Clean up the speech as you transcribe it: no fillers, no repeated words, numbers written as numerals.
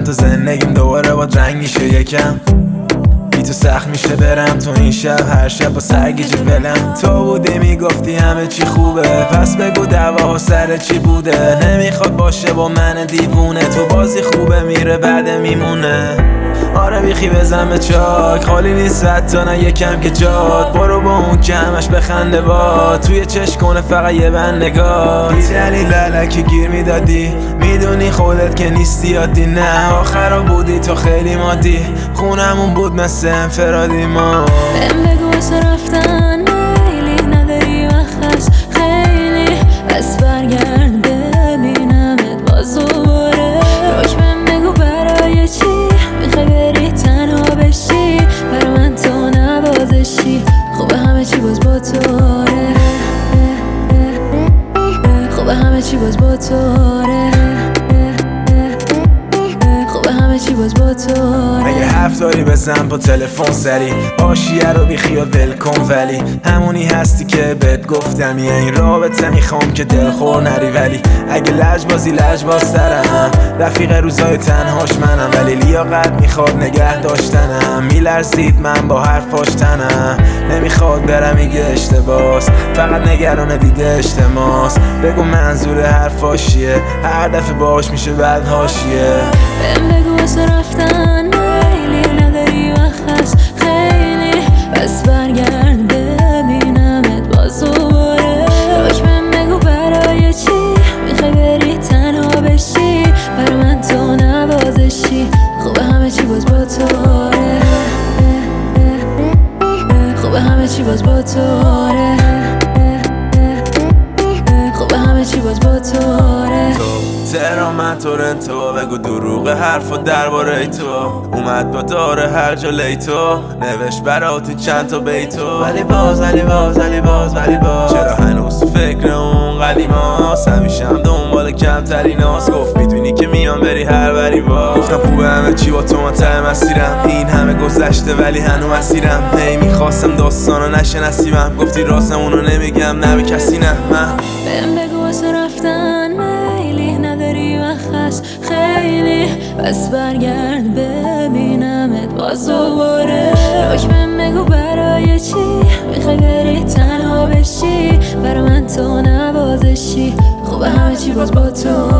تو زندگیم دوباره با رنگ میشه یکم. بی تو سخت میشه برم تو این شب، هر شب با سرگیجه ولم. تو بودی میگفتی همه چی خوبه، پس بگو دعواها سر چی بوده. نمیخواد باشه با من دیوونه، تو بازی خوبه میره بعد میمونه. آره بیخی بزن به چاک، خالی نیست حتی نه یکم که جاد. برو با اون که همش بخنده با، توی چشم کنه فقط یه بند نگاه. بی دلیل علکی گیر میدادی، میدونی خودت که نیستی عادی. نه آخرا بودی تو خیلی مادی، خونمون بود مثل انفرادی ما. بهم بگو واسه رفتن میلی نداری وقت هست خیلی، پس برگرد ببینمت باز دوباره. روش بهم بگو برای چی میخوای بری تنها بشی، برا من تو نوازشی. خوبه همه چی باز با تو، خوبه همه چی باز با تو، خوبه همه چی باز با تو. اگه حرف داری بزن با تلفن سری، آشیه رو بی خیال ول کن، ولی همونی هستی که بهت گفتم. یه این رابطه میخوام که دلخور نری، ولی اگه لجبازی لجبازترم. رفیق روزای تنهاش منم، ولی لیاقت میخواد نگه داشتنم. میلرزید من با حرفاش تنم، نمیخواد برم میگه اشتباس، فقط نگران دیده اجتماس. بگو منظور حرفاش چیه، هر دفعه باش میشه بعد حاشیه. بهم بگو واسه رفتن میلی نداری وقت هست خیلی، پس برگرد ببینمت باز دوباره. روش بهم بگو برای چی میخوای بری تنها بشی، برا من تو نوازشی. خوبه همه چی باز با تو، خوبه همه چی باز با تو، خوبه همه چی باز با تو. تهران من تورنتو، بگو دروغ حرفا درباره تو. اومد با داره هر جا لیتو، نوشت براتی چند تا بیتو. ولی باز چرا هنوز تو فکر اون قدیماست؟ همیشه هم دنبال کمتریناست. گفت میدونی که میام بری هر بری با. گفتم خوبه همه چی با تو، من ته مسیرم. این همه گذشته ولی هنو مسیرم. هی میخواستم داستانو نشه نصیبم، گفتی راستمونو نمیگم نه به کسی نه. من بهم بگو واسه رفتن میلی نداری وقت هست خیلی، پس برگرد ببینمت باز دوباره. روش بهم بگو برای چی میخوای بری تنها بشی، برا من تو نوازشی. خوبه همه چی باز با تو،